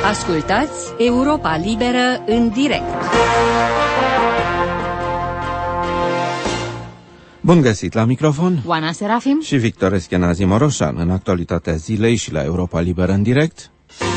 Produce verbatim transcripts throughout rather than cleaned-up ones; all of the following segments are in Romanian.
Ascultați Europa Liberă în direct. Bun găsit la microfon, Oana Serafim și Victor Eschenazi Moroșan. În actualitatea zilei și la Europa Liberă în direct.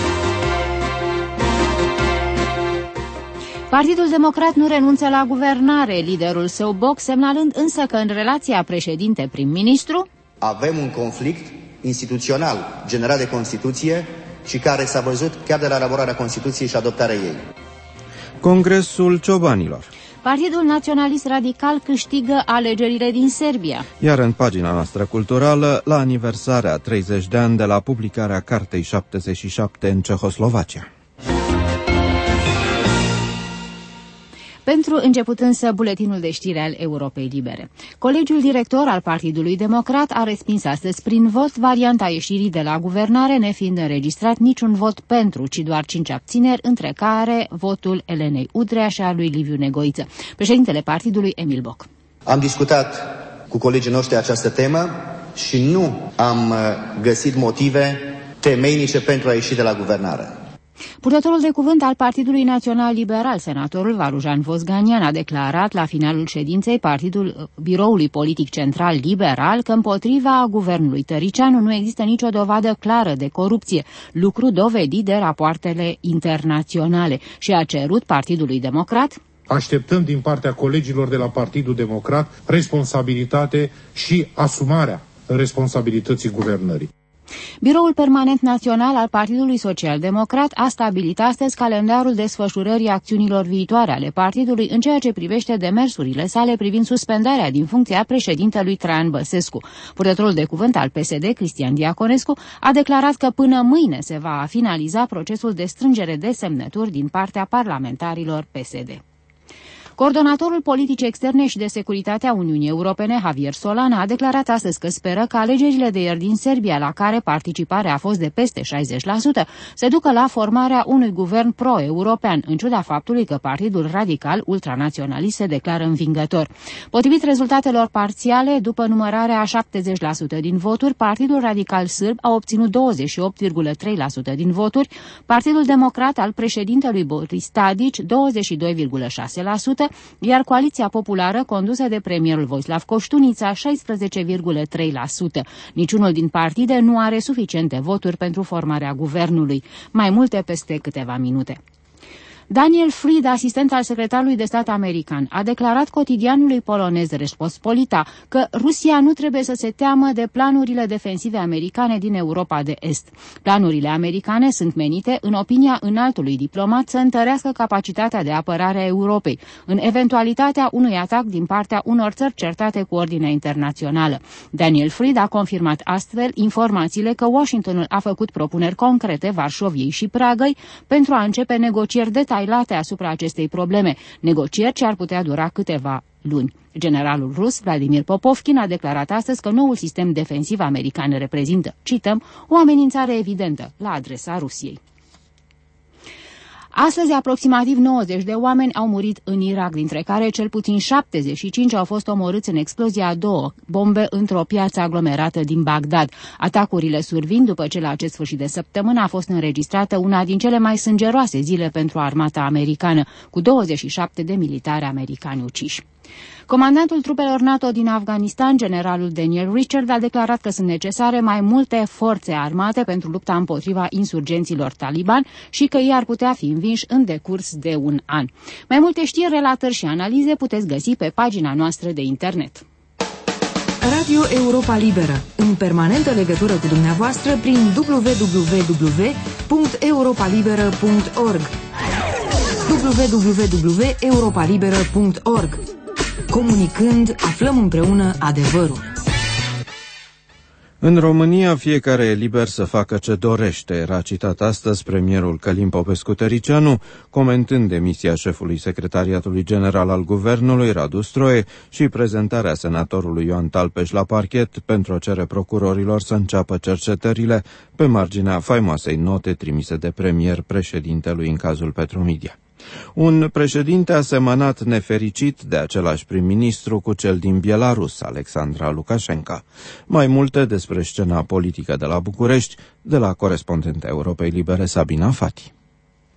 Partidul Democrat nu renunță la guvernare, liderul său Boc semnalând însă că în relația președinte-prim-ministru avem un conflict instituțional generat de Constituție și care s-a văzut chiar de la elaborarea Constituției și adoptarea ei. Congresul Ciobanilor. Partidul Naționalist Radical câștigă alegerile din Serbia. Iar în pagina noastră culturală, la aniversarea treizeci de ani de la publicarea Cartei șaptezeci și șapte în Cehoslovacia. Pentru început însă buletinul de știri al Europei Libere. Colegiul director al Partidului Democrat a respins astăzi prin vot varianta ieșirii de la guvernare, nefiind înregistrat niciun vot pentru, ci doar cinci abțineri, între care votul Elenei Udrea și al lui Liviu Negoiță. Președintele partidului, Emil Boc. Am discutat cu colegii noștri această temă și nu am găsit motive temeinice pentru a ieși de la guvernare. Purtătorul de cuvânt al Partidului Național Liberal, senatorul Varujan Vosganian, a declarat la finalul ședinței partidul Biroului Politic Central Liberal că împotriva guvernului Tăricianu nu există nicio dovadă clară de corupție, lucru dovedit de rapoartele internaționale, și a cerut Partidului Democrat: așteptăm din partea colegilor de la Partidul Democrat responsabilitate și asumarea responsabilității guvernării. Biroul Permanent Național al Partidului Social-Democrat a stabilit astăzi calendarul desfășurării acțiunilor viitoare ale partidului în ceea ce privește demersurile sale privind suspendarea din funcția președintelui Traian Băsescu. Purtătorul de cuvânt al P S D, Cristian Diaconescu, a declarat că până mâine se va finaliza procesul de strângere de semnături din partea parlamentarilor P S D. Coordonatorul politicii externe și de securitate a Uniunii Europene, Javier Solana, a declarat astăzi că speră că alegerile de ieri din Serbia, la care participarea a fost de peste șaizeci la sută, se ducă la formarea unui guvern pro-european, în ciuda faptului că Partidul Radical ultranaționalist se declară învingător. Potrivit rezultatelor parțiale, după numărarea a șaptezeci la sută din voturi, Partidul Radical Sârb a obținut douăzeci și opt virgulă trei la sută din voturi, Partidul Democrat al președintelui Boris Tadic douăzeci și doi virgulă șase la sută, iar Coaliția Populară, condusă de premierul Voislav Koștunica, șaisprezece virgulă trei la sută. Niciunul din partide nu are suficiente voturi pentru formarea guvernului. Mai multe peste câteva minute. Daniel Fried, asistent al secretarului de stat american, a declarat cotidianului polonez Rzeczpospolita că Rusia nu trebuie să se teamă de planurile defensive americane din Europa de Est. Planurile americane sunt menite, în opinia înaltului diplomat, să întărească capacitatea de apărare a Europei, în eventualitatea unui atac din partea unor țări certate cu ordinea internațională. Daniel Fried a confirmat astfel informațiile că Washingtonul a făcut propuneri concrete Varșoviei și Pragăi pentru a începe negocieri detaliate asupra acestei probleme, negocieri ce ar putea dura câteva luni. Generalul rus Vladimir Popovkin a declarat astăzi că noul sistem defensiv american reprezintă, cităm, o amenințare evidentă la adresa Rusiei. Astăzi, aproximativ nouăzeci de oameni au murit în Irak, dintre care cel puțin șaptezeci și cinci au fost omorâți în explozia a două bombe într-o piață aglomerată din Bagdad. Atacurile survin după ce la acest sfârșit de săptămână a fost înregistrată una din cele mai sângeroase zile pentru armata americană, cu douăzeci și șapte de militari americani uciși. Comandantul trupelor NATO din Afganistan, generalul Daniel Richard, a declarat că sunt necesare mai multe forțe armate pentru lupta împotriva insurgenților taliban și că ei ar putea fi învinși în decurs de un an. Mai multe știri, relatări și analize puteți găsi pe pagina noastră de internet. Radio Europa Liberă, în permanentă legătură cu dumneavoastră prin w w w punct europa liberă punct org w w w punct europa liberă punct org. Comunicând, aflăm împreună adevărul. În România, fiecare e liber să facă ce dorește, era citat astăzi premierul Călin Popescu-Tăricianu, comentând demisia șefului Secretariatului General al Guvernului, Radu Stroie, și prezentarea senatorului Ioan Talpeș la parchet pentru a cere procurorilor să înceapă cercetările pe marginea faimoasei note trimise de premier președintelui în cazul Petromedia. Un președinte asemănat nefericit de același prim-ministru cu cel din Belarus, Alexandra Lukashenko. Mai multe despre scena politică de la București, de la corespondenta Europei Libere, Sabina Fati.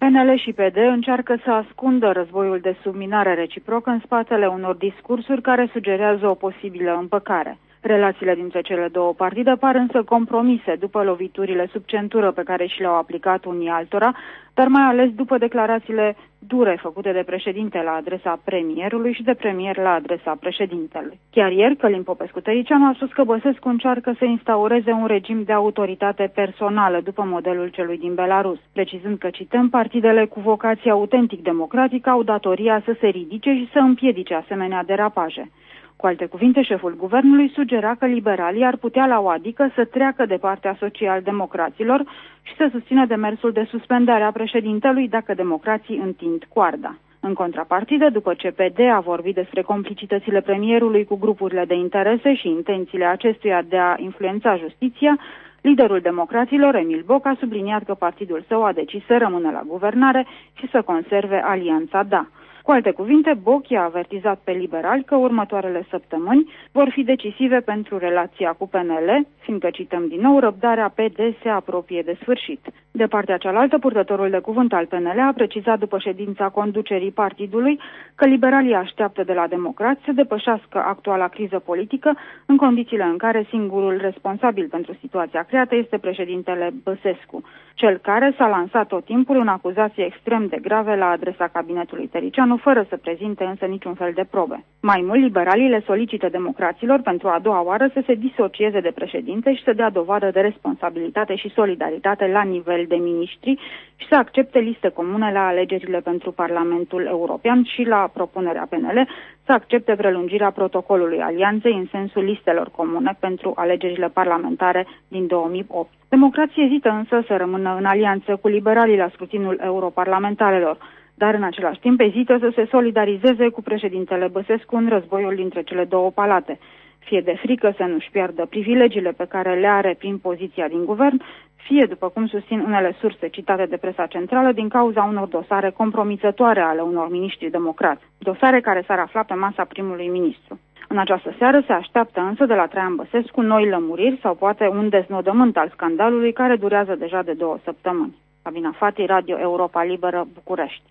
P N L și P D încearcă să ascundă războiul de subminare reciprocă în spatele unor discursuri care sugerează o posibilă împăcare. Relațiile dintre cele două partide par însă compromise după loviturile sub centură pe care și le-au aplicat unii altora, dar mai ales după declarațiile dure făcute de președinte la adresa premierului și de premier la adresa președintelui. Chiar ieri, Călin Popescu-Tăricianu a spus că Băsescu încearcă să instaureze un regim de autoritate personală după modelul celui din Belarus, precizând că, cităm, partidele cu vocație autentic democratică au datoria să se ridice și să împiedice asemenea derapaje. Cu alte cuvinte, șeful guvernului sugera că liberalii ar putea la o adică să treacă de partea social-democraților și să susțină demersul de suspendare a președintelui dacă democrații întind coarda. În contrapartidă, după ce P D a vorbit despre complicitățile premierului cu grupurile de interese și intențiile acestuia de a influența justiția, liderul democraților, Emil Boc, a subliniat că partidul său a decis să rămână la guvernare și să conserve alianța Da. Cu alte cuvinte, Boc i-a avertizat pe liberali că următoarele săptămâni vor fi decisive pentru relația cu P N L, fiindcă, cităm din nou, răbdarea P D se apropie de sfârșit. De partea cealaltă, purtătorul de cuvânt al P N L a precizat după ședința conducerii partidului că liberalii așteaptă de la democrați să depășească actuala criză politică în condițiile în care singurul responsabil pentru situația creată este președintele Băsescu, cel care s-a lansat tot timpul în acuzații extrem de grave la adresa cabinetului Tăricianu, fără să prezinte însă niciun fel de probe. Mai mult, liberalii le solicită democraților pentru a doua oară să se disocieze de președinte și să dea dovadă de responsabilitate și solidaritate la nivel de miniștri și să accepte liste comune la alegerile pentru Parlamentul European și la propunerea P N L să accepte prelungirea protocolului alianței în sensul listelor comune pentru alegerile parlamentare din două mii opt. Democrații ezită însă să rămână în alianță cu liberalii la scrutinul europarlamentarelor, dar în același timp ezită să se solidarizeze cu președintele Băsescu în războiul dintre cele două palate, fie de frică să nu-și piardă privilegiile pe care le are prin poziția din guvern, fie, după cum susțin unele surse citate de presa centrală, din cauza unor dosare compromițătoare ale unor miniștri democrați, dosare care s-ar afla pe masa primului ministru. În această seară se așteaptă însă de la Traian Băsescu noi lămuriri sau poate un deznodământ al scandalului care durează deja de două săptămâni. Sabina Fati, Radio Europa Liberă, București.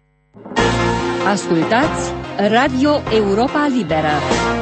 Ascultați Radio Europa Liberă.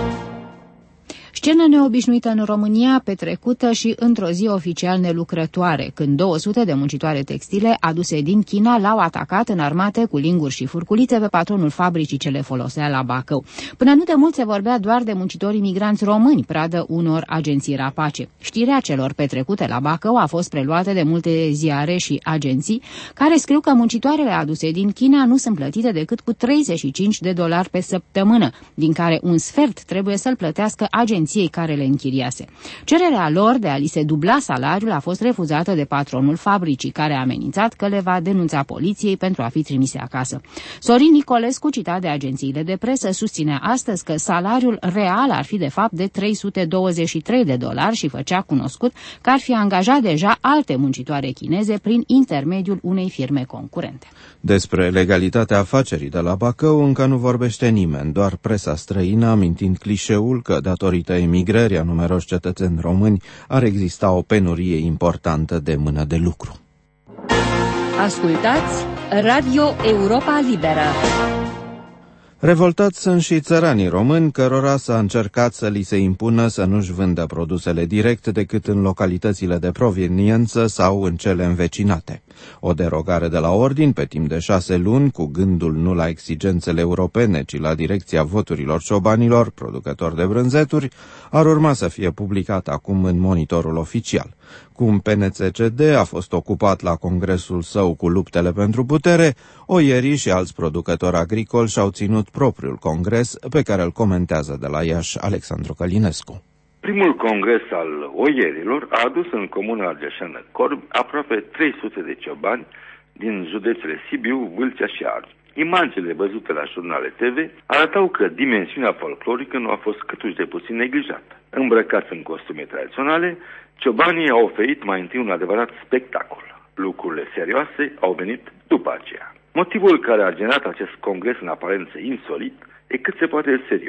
Scenă neobișnuită în România, petrecută și într-o zi oficial nelucrătoare, când două sute de muncitoare textile aduse din China l-au atacat înarmate cu linguri și furculițe pe patronul fabricii ce le folosea la Bacău. Până nu de mult se vorbea doar de muncitorii migranți români, pradă unor agenții rapace. Știrea celor petrecute la Bacău a fost preluată de multe ziare și agenții, care scriu că muncitoarele aduse din China nu sunt plătite decât cu treizeci și cinci de dolari pe săptămână, din care un sfert trebuie să-l plătească agenții care le închiriase. Cererea lor de a li se dubla salariul a fost refuzată de patronul fabricii, care a amenințat că le va denunța poliției pentru a fi trimise acasă. Sorin Nicolescu, citat de agențiile de presă, susținea astăzi că salariul real ar fi de fapt de trei sute douăzeci și trei de dolari și făcea cunoscut că ar fi angajat deja alte muncitoare chineze prin intermediul unei firme concurente. Despre legalitatea afacerii de la Bacău încă nu vorbește nimeni, doar presa străină, amintind clișeul că, datorită emigrării a numeroși cetățeni români, ar exista o penurie importantă de mână de lucru. Ascultați Radio Europa Liberă. Revoltați sunt și țăranii români, cărora s-a încercat să li se impună să nu-și vândă produsele direct decât în localitățile de proveniență sau în cele învecinate. O derogare de la ordin pe timp de șase luni, cu gândul nu la exigențele europene, ci la direcția voturilor ciobanilor, producători de brânzeturi, ar urma să fie publicat acum în monitorul oficial. Cum P N C C D a fost ocupat la congresul său cu luptele pentru putere, oierii și alți producători agricoli și-au ținut propriul congres, pe care îl comentează de la Iași Alexandru Călinescu. Primul congres al oierilor a adus în comuna argeșeană Corb aproape trei sute de ciobani din județele Sibiu, Vâlcea și Argeș. Imaginile văzute la jurnale T V arătau că dimensiunea folclorică nu a fost câtuși de puțin neglijată. Îmbrăcați în costume tradiționale, ciobanii au oferit mai întâi un adevărat spectacol. Lucrurile serioase au venit după aceea. Motivul care a generat acest congres în aparență insolit e cât se poate de serios.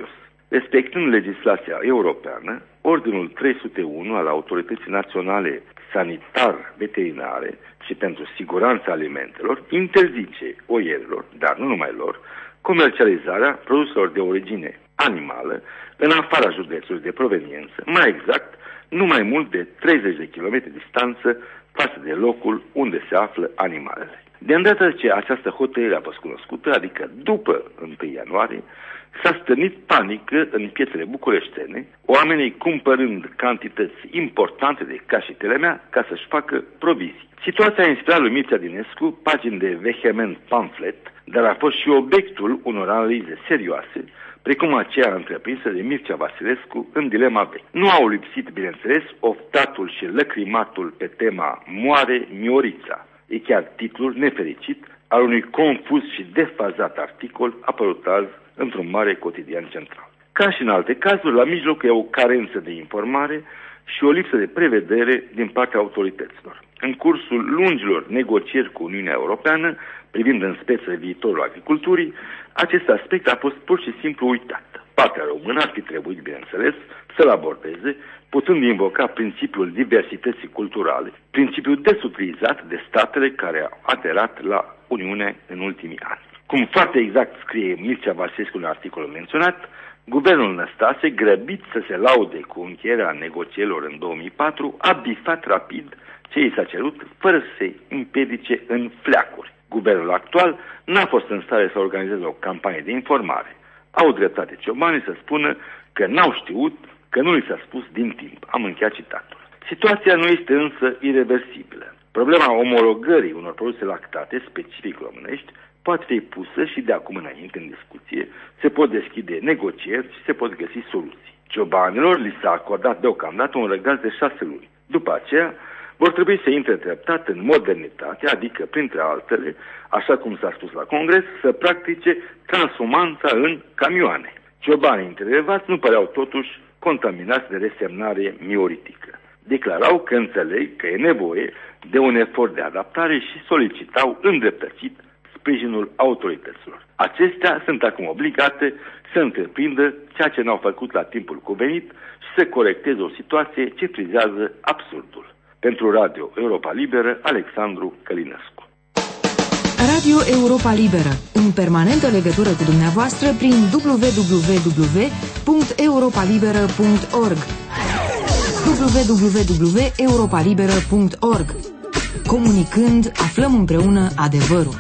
Respectând legislația europeană, Ordinul trei sute unu al Autorității Naționale Sanitar-Veterinare și pentru Siguranța Alimentelor interzice oierilor, dar nu numai lor, comercializarea produselor de origine animală în afara județului de proveniență, mai exact, nu mai mult de treizeci de kilometri distanță față de locul unde se află animalele. De îndată ce această hotărâre a fost cunoscută, adică după întâi ianuarie, s-a stârnit panică în piețele bucureștene, oamenii cumpărând cantități importante de cașitele mea ca să-și facă provizii. Situația a inspirat lui Mircea Dinescu pagini de vehement pamflet, dar a fost și obiectul unor analize serioase, precum aceea întreprinsă de Mircea Vasilescu în dilema veche. Nu au lipsit, bineînțeles, oftatul și lăcrimatul pe tema Moare Miorița. E chiar titlul nefericit al unui confuz și defazat articol apărut azi într-un mare cotidian central. Ca și în alte cazuri, la mijloc e o carență de informare și o lipsă de prevedere din partea autorităților. În cursul lungilor negocieri cu Uniunea Europeană, privind în speță viitorul agriculturii, acest aspect a fost pur și simplu uitat. Partea română ar fi trebuit, bineînțeles, să-l abordeze, putând invoca principiul diversității culturale, principiul des utilizat de statele care au aderat la Uniune în ultimii ani. Cum foarte exact scrie Mircea Vasilescu în articolul menționat, guvernul Năstase, grăbit să se laude cu încheierea negocierilor în două mii patru, a bifat rapid ce i s-a cerut, fără să se împiedice în fleacuri. Guvernul actual n-a fost în stare să organizeze o campanie de informare. Au dreptate ciobanii să spună că n-au știut, că nu li s-a spus din timp. Am încheiat citatul. Situația nu este însă ireversibilă. Problema omologării unor produse lactate, specific românești, poate fi pusă și de acum înainte în discuție, se pot deschide negocieri și se pot găsi soluții. Ciobanilor li s-a acordat deocamdată un răgaz de șase luni. După aceea, vor trebui să intre treptat în modernitate, adică, printre altele, așa cum s-a spus la Congres, să practice transumanța în camioane. Ciobanii interelevați nu păreau totuși contaminați de resemnare mioritică. Declarau că înțeleg că e nevoie de un efort de adaptare și solicitau îndreptățit sprijinul autorităților. Acestea sunt acum obligate să întreprindă ceea ce n-au făcut la timpul cuvenit și să corecteze o situație ce frizează absurdul. Pentru Radio Europa Liberă, Alexandru Călinescu. Radio Europa Liberă, în permanentă legătură cu dumneavoastră prin w w w punct europa liberă punct org w w w punct europa liberă punct org. Comunicând, aflăm împreună adevărul.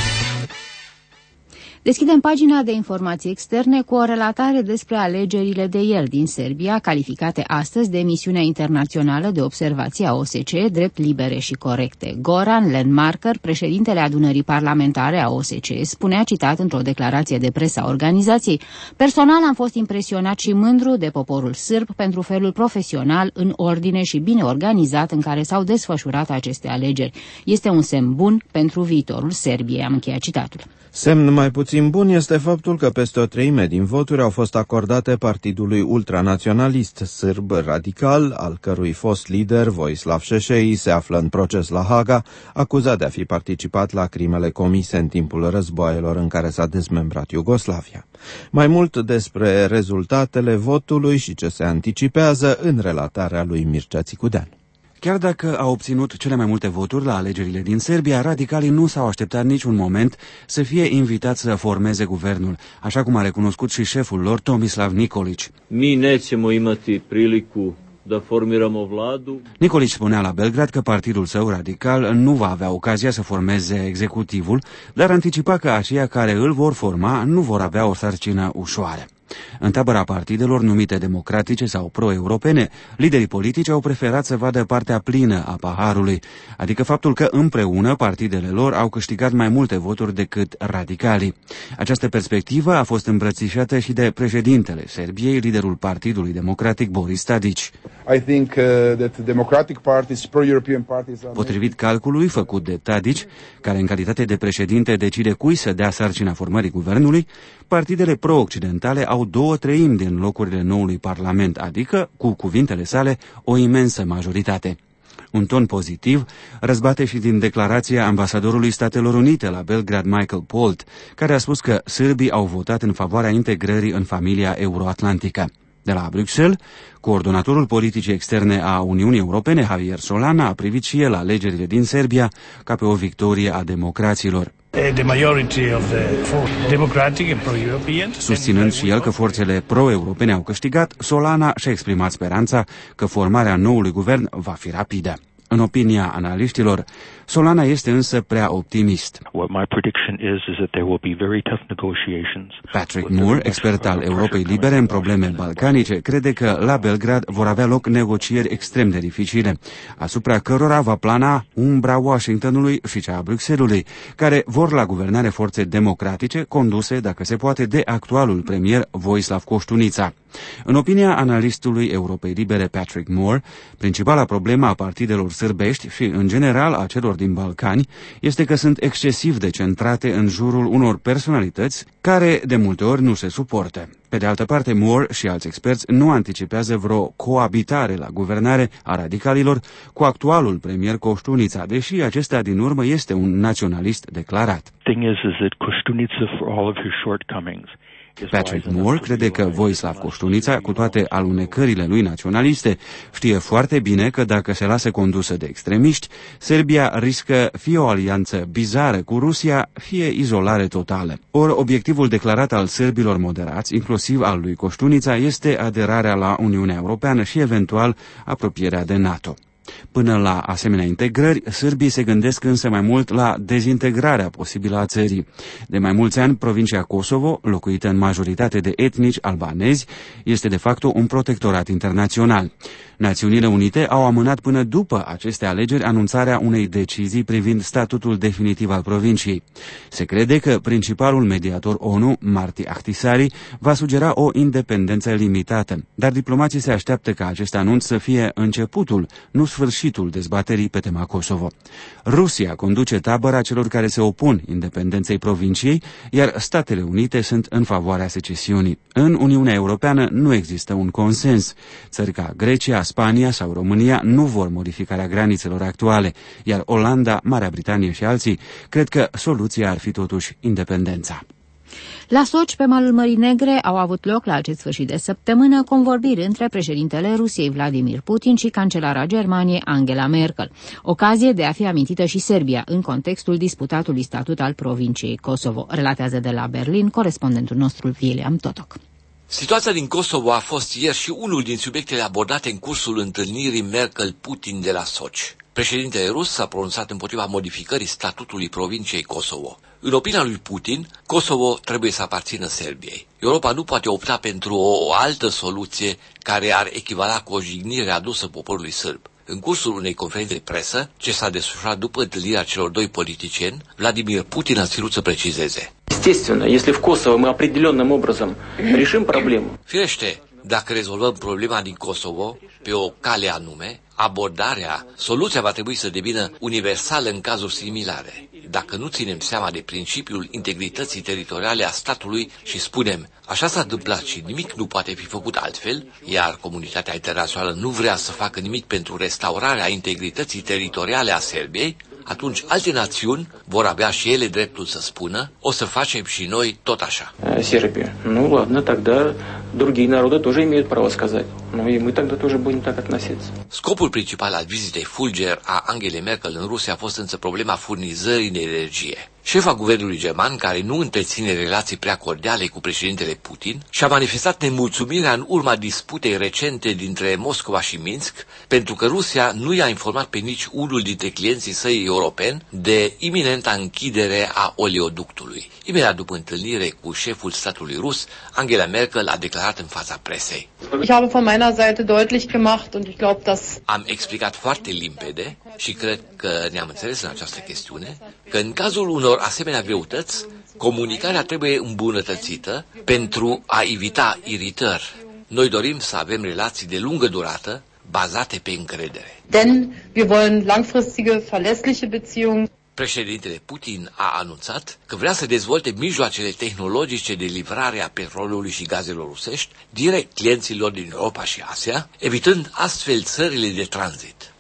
Deschidem pagina de informații externe cu o relatare despre alegerile de ieri din Serbia, calificate astăzi de misiunea internațională de observație a O S C E drept libere și corecte. Goran Lenmarker, președintele adunării parlamentare a O S C E, spunea, citat într-o declarație de presă a organizației: "Personal am fost impresionat și mândru de poporul sârb pentru felul profesional, în ordine și bine organizat în care s-au desfășurat aceste alegeri. Este un semn bun pentru viitorul Serbiei." Am încheiat citatul. Semn mai puțin bun este faptul că peste o treime din voturi au fost acordate partidului ultranaționalist sârb radical, al cărui fost lider, Vojislav Šešelj, se află în proces la Haga, acuzat de a fi participat la crimele comise în timpul războaielor în care s-a dezmembrat Iugoslavia. Mai mult despre rezultatele votului și ce se anticipează în relatarea lui Mircea Țicudean. Chiar dacă au obținut cele mai multe voturi la alegerile din Serbia, radicalii nu s-au așteptat niciun moment să fie invitați să formeze guvernul, așa cum a recunoscut și șeful lor, Tomislav Nikolić. Mi nećemo imati priliku da formiramo vladu. Nikolić spunea la Belgrad că partidul său radical nu va avea ocazia să formeze executivul, dar anticipa că aceia care îl vor forma nu vor avea o sarcină ușoară. În tabăra partidelor numite democratice sau pro-europene, liderii politici au preferat să vadă partea plină a paharului, adică faptul că împreună partidele lor au câștigat mai multe voturi decât radicalii. Această perspectivă a fost îmbrățișată și de președintele Serbiei, liderul Partidului Democratic Boris Tadić. I think uh, that democratic parties, pro-European parties are... Potrivit calculului făcut de Tadić, care în calitate de președinte decide cui să dea sarcina formării guvernului, partidele pro-occidentale au două treimi din locurile noului parlament, adică, cu cuvintele sale, o imensă majoritate. Un ton pozitiv răzbate și din declarația ambasadorului Statelor Unite la Belgrad, Michael Polt, care a spus că sârbii au votat în favoarea integrării în familia euroatlantică. De la Bruxelles, coordonatorul politicii externe a Uniunii Europene, Javier Solana, a privit și el alegerile din Serbia ca pe o victorie a democraților. Susținând și el că forțele pro-europene au câștigat, Solana și-a exprimat speranța că formarea noului guvern va fi rapidă. În opinia analiștilor, Solana este însă prea optimist. Patrick Moore, expert al Europei Libere în probleme balcanice, crede că la Belgrad vor avea loc negocieri extrem de dificile, asupra cărora va plana umbra Washingtonului și cea a Bruxellesului, care vor la guvernare forțe democratice conduse, dacă se poate, de actualul premier Vojislav Koștunica. În opinia analistului Europei Libere Patrick Moore, principala problemă a partidelor sârbești și, în general, a celor din Balcani este că sunt excesiv de centrate în jurul unor personalități care de multe ori nu se suportă. Pe de altă parte, Moore și alți experți nu anticipează vreo coabitare la guvernare a radicalilor cu actualul premier Koștunica, deși acesta din urmă este un naționalist declarat. Patrick Moore crede că Vojislav Koștunica, cu toate alunecările lui naționaliste, știe foarte bine că dacă se lasă condusă de extremiști, Serbia riscă fie o alianță bizară cu Rusia, fie izolare totală. Ori obiectivul declarat al sârbilor moderați, inclusiv al lui Koștunica, este aderarea la Uniunea Europeană și eventual apropierea de NATO. Până la asemenea integrări, sârbii se gândesc însă mai mult la dezintegrarea posibilă a țării. De mai mulți ani, provincia Kosovo, locuită în majoritate de etnici albanezi, este de facto un protectorat internațional. Națiunile Unite au amânat până după aceste alegeri anunțarea unei decizii privind statutul definitiv al provinciei. Se crede că principalul mediator ONU, Marti Ahtisaari, va sugera o independență limitată, dar diplomații se așteaptă ca acest anunț să fie începutul, nu sfârșitul dezbaterii pe tema Kosovo. Rusia conduce tabăra celor care se opun independenței provinciei, iar Statele Unite sunt în favoarea secesiunii. În Uniunea Europeană nu există un consens. Țări ca Grecia, Spania sau România nu vor modificarea granițelor actuale, iar Olanda, Marea Britanie și alții cred că soluția ar fi totuși independența. La Sochi, pe malul Mării Negre, au avut loc la acest sfârșit de săptămână convorbiri între președintele Rusiei Vladimir Putin și cancelara Germaniei Angela Merkel, ocazie de a fi amintită și Serbia în contextul disputatului statut al provinciei Kosovo, relatează de la Berlin corespondentul nostru William Totok. Situația din Kosovo a fost ieri și unul din subiectele abordate în cursul întâlnirii Merkel-Putin de la Sochi. Președintele rus s-a pronunțat împotriva modificării statutului provinciei Kosovo. În opinia lui Putin, Kosovo trebuie să aparțină Serbiei. Europa nu poate opta pentru o altă soluție care ar echivala cu o jignire adusă poporului sârb. În cursul unei conferințe de presă, ce s-a desfășurat după întâlnirea celor doi politicieni, Vladimir Putin a ținut să precizeze. Firește, dacă rezolvăm problema din Kosovo pe o cale anume, abordarea, soluția va trebui să devină universală în cazuri similare. Dacă nu ținem seama de principiul integrității teritoriale a statului și spunem, așa s-a întâmplat și nimic nu poate fi făcut altfel, iar comunitatea internațională nu vrea să facă nimic pentru restaurarea integrității teritoriale a Serbiei, atunci alte națiuni vor avea și ele dreptul să spună, o să facem și noi tot așa. Serbia. Nu, ладно, тогда другие народы тоже имеют право сказать. Ну и мы тогда тоже будем так относиться. Scopul principal al vizitei fulger a Angelei Merkel în Rusia a fost însă problema furnizării de energie. Șefa guvernului german, care nu întreține relații prea cordiale cu președintele Putin, și-a manifestat nemulțumirea în urma disputei recente dintre Moscova și Minsk, pentru că Rusia nu i-a informat pe nici unul dintre clienții săi europeni de iminenta închidere a oleoductului. Imediat după întâlnire cu șeful statului rus, Angela Merkel a declarat în fața presei. Ich habe von meiner Seite deutlich gemacht und ich glaube, dass Am explicat foarte limpede și cred că ne-am înțeles în această chestiune, că în cazul unor asemenea greutăți, comunicarea trebuie îmbunătățită pentru a evita iritări. Noi dorim să avem relații de lungă durată, bazate pe încredere. Denn wir wollen langfristige, verlässliche Beziehungen. Președintele Putin a anunțat că vrea să dezvolte mijloacele tehnologice de livrare a petrolului și gazelor rusești direct clienților din Europa și Asia, evitând astfel țările de tranzit.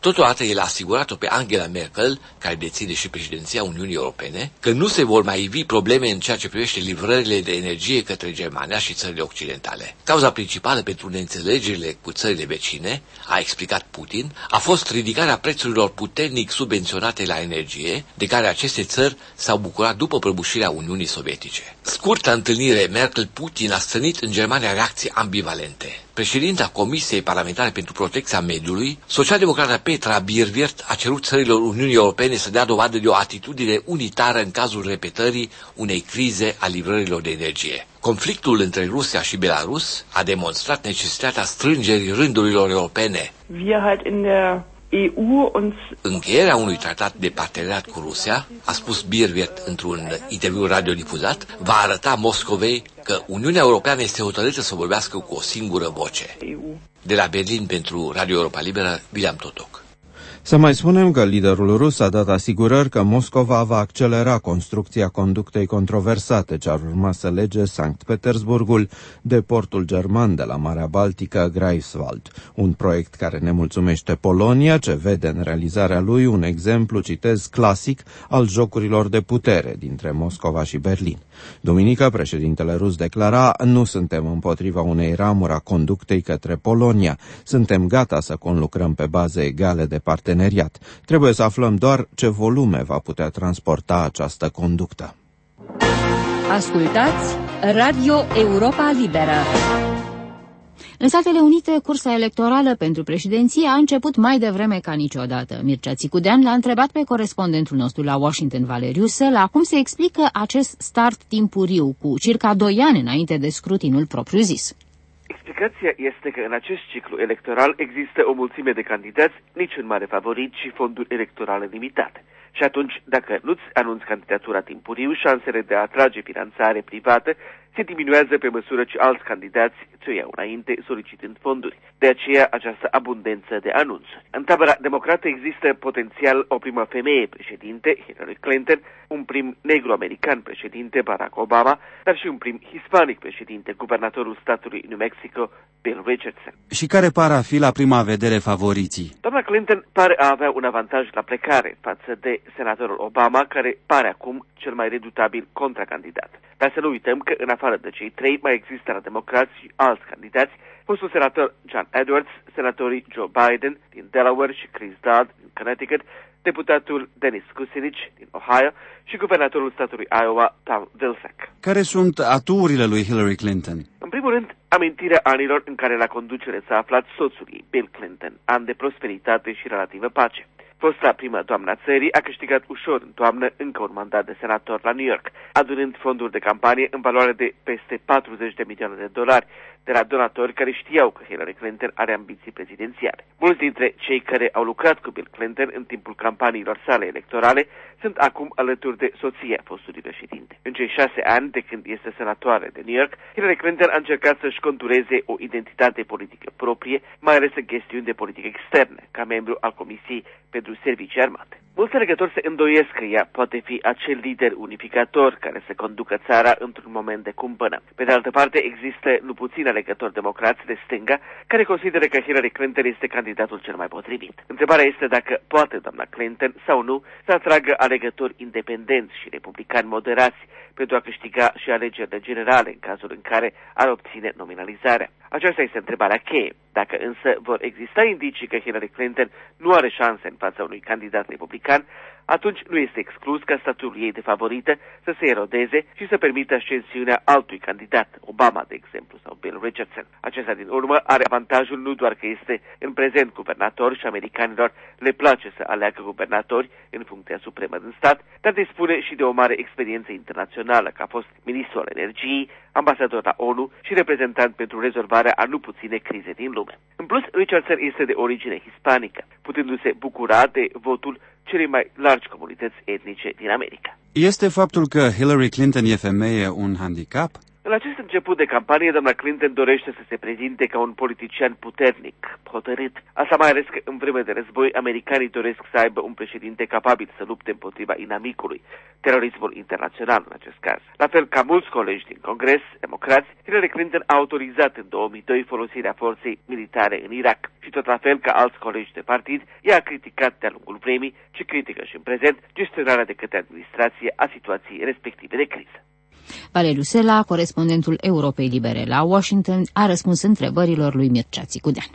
Totodată el a asigurat-o pe Angela Merkel, care deține și președinția Uniunii Europene, că nu se vor mai ivi probleme în ceea ce privește livrările de energie către Germania și țările occidentale. Cauza principală pentru neînțelegerile cu țările vecine, a explicat Putin, a fost ridicarea prețurilor puternic subvenționate la energie, de care aceste țări s-au bucurat după prăbușirea Uniunii Sovietice. Scurta întâlnire Merkel-Putin a stârnit în Germania reacții ambivalente. Președinta Comisiei Parlamentare pentru Protecția Mediului, socialdemocrata Petra Bierwirt, a cerut țărilor Uniunii Europene să dea dovadă de o atitudine unitară în cazul repetării unei crize a livrărilor de energie. Conflictul între Rusia și Belarus a demonstrat necesitatea strângerii rândurilor europene. Wir halt in der E U uns... Încheierea unui tratat de parteneriat cu Rusia, a spus Bierwirt într-un interviu radiodifuzat, va arăta Moscovei că Uniunea Europeană este hotărâtă să vorbească cu o singură voce. De la Berlin pentru Radio Europa Liberă, William Totoc. Să mai spunem că liderul rus a dat asigurări că Moscova va accelera construcția conductei controversate ce ar urma să lege Sankt Petersburgul de portul german de la Marea Baltică Greifswald, un proiect care nemulțumește Polonia, ce vede în realizarea lui un exemplu, citez, clasic al jocurilor de putere dintre Moscova și Berlin. Duminică, președintele rus declara: nu suntem împotriva unei ramuri a conductei către Polonia, suntem gata să conlucrăm pe baze egale de parteneriat. Trebuie să aflăm doar ce volume va putea transporta această conductă. Ascultați Radio Europa Liberă. În Statele Unite, cursa electorală pentru președinție a început mai devreme ca niciodată. Mircea Țicudean l-a întrebat pe corespondentul nostru la Washington, Valeriu Săla, cum se explică acest start timpuriu, cu circa doi ani înainte de scrutinul propriu-zis. Explicația este că în acest ciclu electoral există o mulțime de candidați, niciun mare favorit și fonduri electorale limitate. Și atunci, dacă nu-ți anunți candidatura timpuriu, șansele de a atrage finanțare privată se diminuează pe măsură ce alți candidați ți-o iau înainte solicitând fonduri. De aceea această abundență de anunțuri. În tabăra democrată există potențial o primă femeie președinte, Hillary Clinton, un prim negru-american președinte, Barack Obama, dar și un prim hispanic președinte, guvernatorul statului New Mexico, Bill Richardson. Și care par a fi la prima vedere favoriții? Doamna Clinton pare a avea un avantaj la plecare față de senatorul Obama, care pare acum cel mai redutabil contracandidat. Dar să nu uităm că în afară de cei trei mai există la democrați și alți candidați, fostul senator John Edwards, senatorii Joe Biden din Delaware și Chris Dodd din Connecticut, deputatul Dennis Kucinich din Ohio și guvernatorul statului Iowa, Tom Vilsack. Care sunt aturile lui Hillary Clinton? În primul rând, amintirea anilor în care la conducere s-a aflat soțul ei, Bill Clinton, an de prosperitate și relativă pace. Fosta prima doamna țării a câștigat ușor în toamnă încă un mandat de senator la New York, adunând fonduri de campanie în valoare de peste patruzeci de milioane de dolari de la donatori care știau că Hillary Clinton are ambiții prezidențiale. Mulți dintre cei care au lucrat cu Bill Clinton în timpul campaniilor sale electorale sunt acum alături de soția fostului președinte. În cei șase ani de când este senatoare de New York, Hillary Clinton a încercat să-și contureze o identitate politică proprie, mai ales în chestiuni de politică externă, ca membru al Comisiei pentru Servicii Armate. Mulți alegători se îndoiesc că ea poate fi acel lider unificator care să conducă țara într-un moment de cumpănă. Pe de altă parte, există nu puțini alegători democrați de stânga care consideră că Hillary Clinton este candidatul cel mai potrivit. Întrebarea este dacă poate doamna Clinton sau nu să atragă alegători independenți și republicani moderați pentru a câștiga și alegerile generale în cazul în care ar obține nominalizarea. Aceasta este întrebarea cheie. Dacă însă vor exista indicii că Hillary Clinton nu are șanse în fața unui candidat republican, atunci nu este exclus ca statutul ei de favorită să se erodeze și să permită ascensiunea altui candidat, Obama, de exemplu, sau Bill Richardson. Acesta, din urmă, are avantajul nu doar că este în prezent guvernator și americanilor le place să aleagă guvernatori în funcția supremă din stat, dar dispune și de o mare experiență internațională, că a fost ministru al energiei, ambasador la ONU și reprezentant pentru rezolvarea a nu puține crize din lume. În plus, Richardson este de origine hispanică, putându-se bucura de votul celei mai largi comunități etnice din America. Este faptul că Hillary Clinton e femeie un handicap? În acest început de campanie, doamna Clinton dorește să se prezinte ca un politician puternic, hotărât. Asta mai ales că în vreme de război, americanii doresc să aibă un președinte capabil să lupte împotriva inamicului, terorismul internațional în acest caz. La fel ca mulți colegi din Congres, democrați, Hillary Clinton a autorizat în două mii doi folosirea forței militare în Irak și tot la fel ca alți colegi de partid, ea a criticat de-a lungul vremii și critică și în prezent gestionarea de către administrație a situației respective de criză. Valeriu Sela, corespondentul Europei Libere la Washington, a răspuns întrebărilor lui Mircea Țicudean.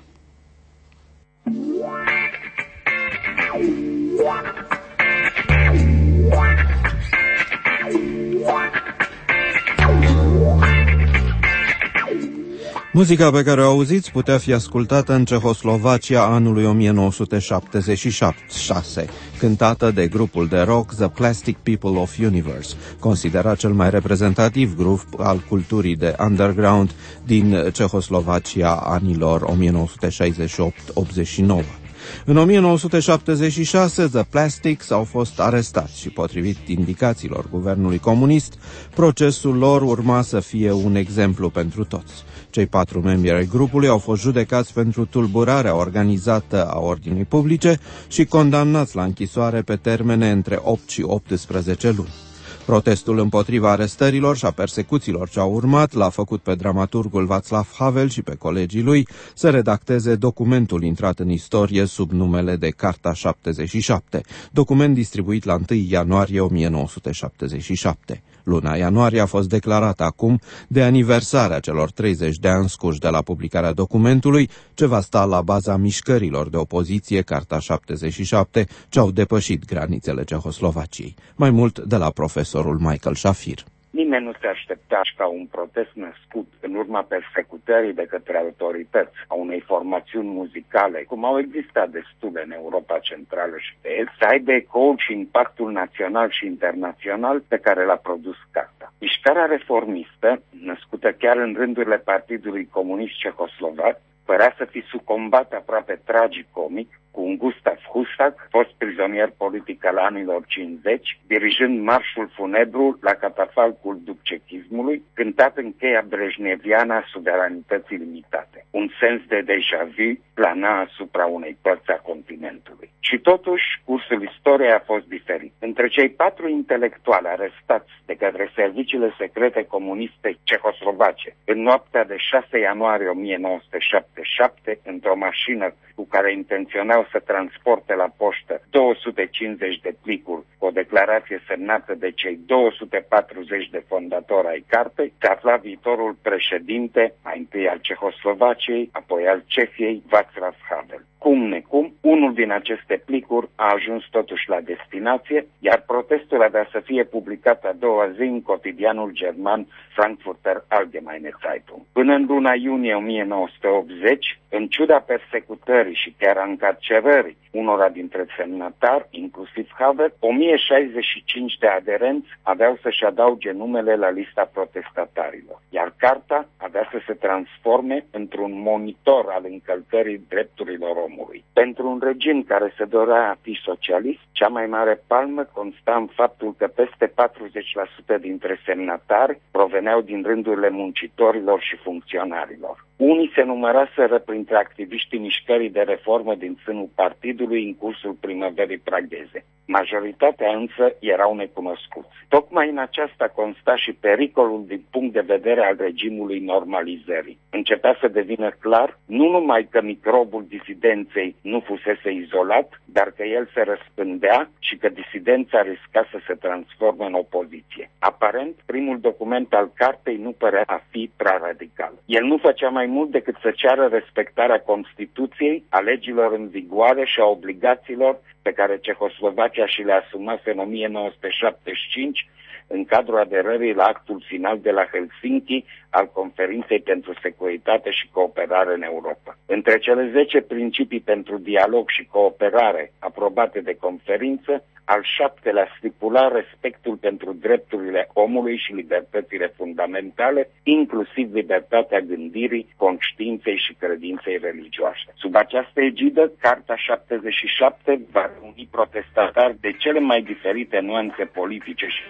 Muzica pe care o auziți putea fi ascultată în Cehoslovacia anului o mie nouă sute șaptezeci și șase, cântată de grupul de rock The Plastic People of Universe, considerat cel mai reprezentativ grup al culturii de underground din Cehoslovacia anilor o mie nouă sute șaizeci și opt optzeci și nouă. În o mie nouă sute șaptezeci și șase, The Plastics au fost arestați și, potrivit indicațiilor guvernului comunist, procesul lor urma să fie un exemplu pentru toți. Cei patru membri ai grupului au fost judecați pentru tulburarea organizată a ordinii publice și condamnați la închisoare pe termene între opt și optsprezece luni. Protestul împotriva arestărilor și a persecuțiilor ce au urmat l-a făcut pe dramaturgul Václav Havel și pe colegii lui să redacteze documentul intrat în istorie sub numele de Carta șaptezeci și șapte, document distribuit la întâi ianuarie o mie nouă sute șaptezeci și șapte. Luna ianuarie a fost declarată acum de aniversarea celor treizeci de ani scuși de la publicarea documentului, ce va sta la baza mișcărilor de opoziție Carta șaptezeci și șapte, ce au depășit granițele Cehoslovaciei. Mai mult de la profesorul Michael Shafir. Nimeni nu se aștepta ca un protest născut în urma persecutării de către autorități a unei formațiuni muzicale, cum au existat destule în Europa Centrală și de Est, să aibă ecoul și impactul național și internațional pe care l-a produs Carta. Mișcarea reformistă, născută chiar în rândurile Partidului Comunist Cehoslovac, părea să fi sucombat aproape tragicomic cu un Gustav Husak, fost prizonier politic al anilor cincizeci, dirijând marșul funebru la catafalcul dubcechismului, cântat în cheia brejneviană a suveranității limitate. Un sens de deja vu plana asupra unei părți a continentului. Și totuși, cursul istoriei a fost diferit. Între cei patru intelectuali arestați de către serviciile secrete comuniste cehoslovace în noaptea de șase ianuarie o mie nouă sute șaptezeci și șapte, într-o mașină cu care intenționau să transporte la poștă două sute cincizeci de plicuri cu o declarație semnată de cei două sute patruzeci de fondatori ai cartei, se afla viitorul președinte, mai întâi al Cehoslovaciei, apoi al Cehiei, Václav Havel. Cum necum, unul din aceste plicuri a ajuns totuși la destinație, iar protestul avea să fie publicat a doua zi în cotidianul german Frankfurter Allgemeine Zeitung. Până în luna iunie o mie nouă sute optzeci, în ciuda persecutării și chiar a încarcerării unora dintre semnatari, inclusiv Havel, o mie șaizeci și cinci de aderenți aveau să-și adauge numele la lista protestatarilor, iar carta avea să se transforme într-un monitor al încălcării drepturilor omului. Pentru un regim care se dorea a fi socialist, cea mai mare palmă consta în faptul că peste patruzeci la sută dintre semnatari proveneau din rândurile muncitorilor și funcționarilor. Unii se număraseră printre activiștii mișcării de reformă din sânul partidului în cursul primăverii pragheze. Majoritatea însă erau necunoscuți. Tocmai în aceasta consta și pericolul din punct de vedere al regimului normalizării. Începea să devină clar nu numai că microbul disidenței nu fusese izolat, dar că el se răspândea și că disidența risca să se transforme în opoziție. Aparent, primul document al cartei nu părea a fi prea radical. El nu făcea mai mult decât să ceară respectarea Constituției, a legilor în vigoare și a obligațiilor pe care Cehoslovacia și le asumase în o mie nouă sute șaptezeci și cinci în cadrul aderării la actul final de la Helsinki al Conferinței pentru Securitate și Cooperare în Europa. Între cele zece principii pentru dialog și cooperare aprobate de conferință, al șaptelea stipula respectul pentru drepturile omului și libertățile fundamentale, inclusiv libertatea gândirii, conștiinței și credinței religioase. Sub această egidă, Carta șaptezeci și șapte va reuni protestatari de cele mai diferite nuanțe politice și religioase,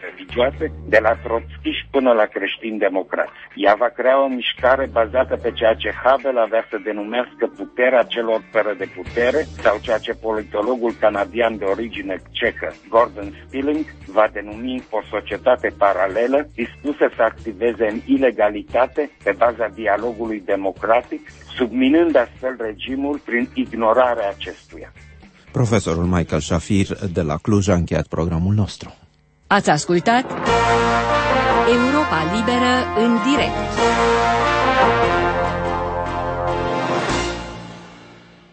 șase, de la trotskiști până la creștini-democrați. Ea va crea o mișcare bazată pe ceea ce Havel avea să denumească puterea celor fără de putere, sau ceea ce politologul canadian de origine cehă Gordon Stilling va denumi o societate paralelă dispusă să activeze în ilegalitate pe baza dialogului democratic, subminând astfel regimul prin ignorarea acestuia. Profesorul Michael Shafir de la Cluj a încheiat programul nostru. Ați ascultat Europa Liberă în direct.